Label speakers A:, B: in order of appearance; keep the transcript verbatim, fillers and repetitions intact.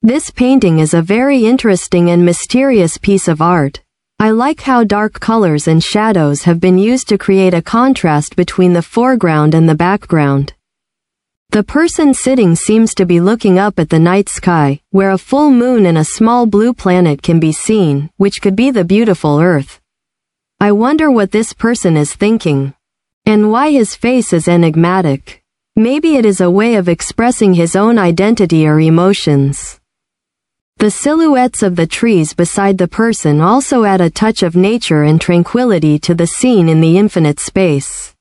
A: This painting is a very interesting and mysterious piece of art. I like how dark colors and shadows have been used to create a contrast between the foreground and the background. The person sitting seems to be looking up at the night sky, where a full moon and a small blue planet can be seen, which could be the beautiful Earth. I wonder what this person is thinking. And why his face is enigmatic. Maybe it is a way of expressing his own identity or emotions. The silhouettes of the trees beside the person also add a touch of nature and tranquility to the scene in the infinite space.